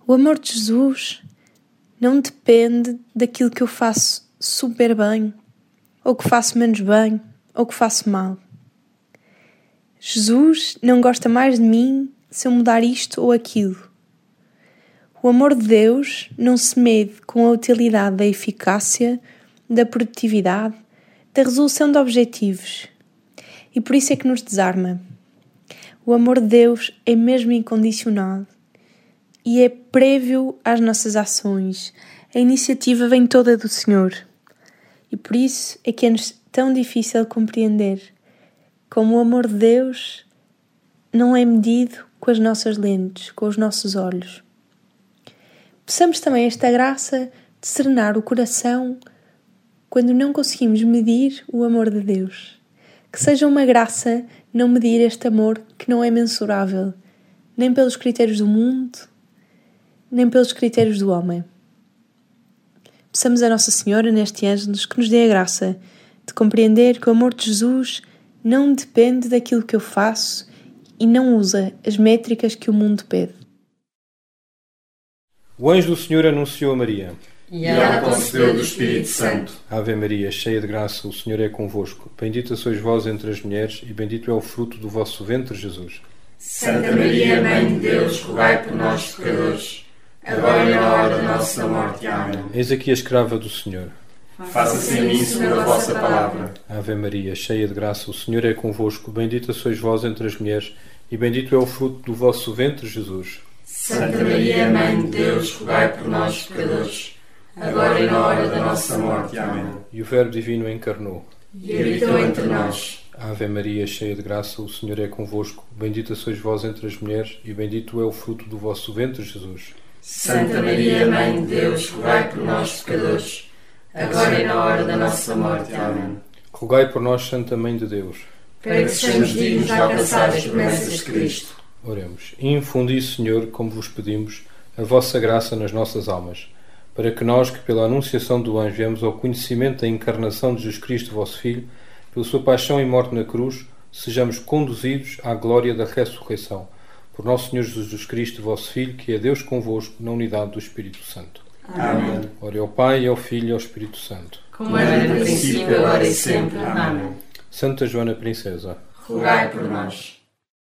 O amor de Jesus não depende daquilo que eu faço super bem, ou que faço menos bem, ou que faço mal. Jesus não gosta mais de mim se eu mudar isto ou aquilo. O amor de Deus não se mede com a utilidade da eficácia, da produtividade, da resolução de objetivos. E por isso é que nos desarma. O amor de Deus é mesmo incondicional e é prévio às nossas ações. A iniciativa vem toda do Senhor. E por isso é que é-nos tão difícil compreender como o amor de Deus não é medido com as nossas lentes, com os nossos olhos. Peçamos também esta graça de serenar o coração quando não conseguimos medir o amor de Deus. Que seja uma graça não medir este amor que não é mensurável, nem pelos critérios do mundo, nem pelos critérios do homem. Peçamos a Nossa Senhora neste Ângelus que nos dê a graça de compreender que o amor de Jesus não depende daquilo que eu faço e não usa as métricas que o mundo pede. O anjo do Senhor anunciou a Maria. E ela concebeu do Espírito Santo. Ave Maria, cheia de graça, o Senhor é convosco. Bendita sois vós entre as mulheres, e bendito é o fruto do vosso ventre, Jesus. Santa Maria, Mãe de Deus, rogai por nós, pecadores, agora e na hora da nossa morte. Amém. Eis aqui a escrava do Senhor. Faça-se em mim segundo a vossa palavra. Ave Maria, cheia de graça, o Senhor é convosco. Bendita sois vós entre as mulheres, e bendito é o fruto do vosso ventre, Jesus. Santa Maria, Mãe de Deus, rogai por nós, pecadores, agora e na hora da nossa morte. Amém. E o Verbo Divino encarnou E habitou entre nós. Ave Maria, cheia de graça, o Senhor é convosco. Bendita sois vós entre as mulheres, e bendito é o fruto do vosso ventre, Jesus. Santa Maria, Mãe de Deus, rogai por nós, pecadores, agora e na hora da nossa morte. Amém. Rogai por nós, Santa Mãe de Deus, para que sejamos dignos de alcançar as promessas de Cristo. Oremos. Infundi, Senhor, como vos pedimos, a vossa graça nas nossas almas, para que nós, que pela anunciação do anjo viemos ao conhecimento da encarnação de Jesus Cristo, vosso Filho, pela sua paixão e morte na cruz, sejamos conduzidos à glória da ressurreição. Por nosso Senhor Jesus Cristo, vosso Filho, que é Deus convosco, na unidade do Espírito Santo. Amém. Ore ao Pai, ao Filho e ao Espírito Santo. Como era no princípio, agora e sempre. Amém. Santa Joana Princesa, rogai por nós.